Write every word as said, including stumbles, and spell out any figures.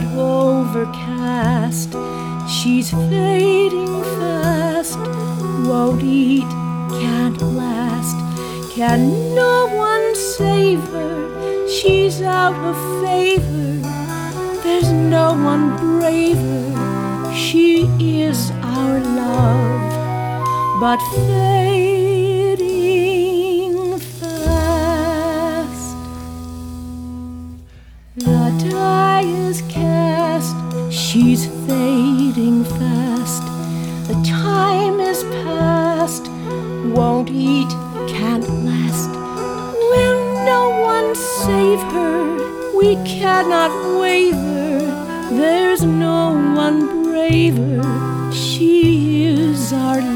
but overcast. She's fading fast, won't eat, can't last. Can no one save her? She's out of favor. There's no one braver. She is our love, but fading fast. The die is cast, she's fading fast. The time is past, won't eat, can't last. Will no one save her? We cannot waver. There's no one braver. She is our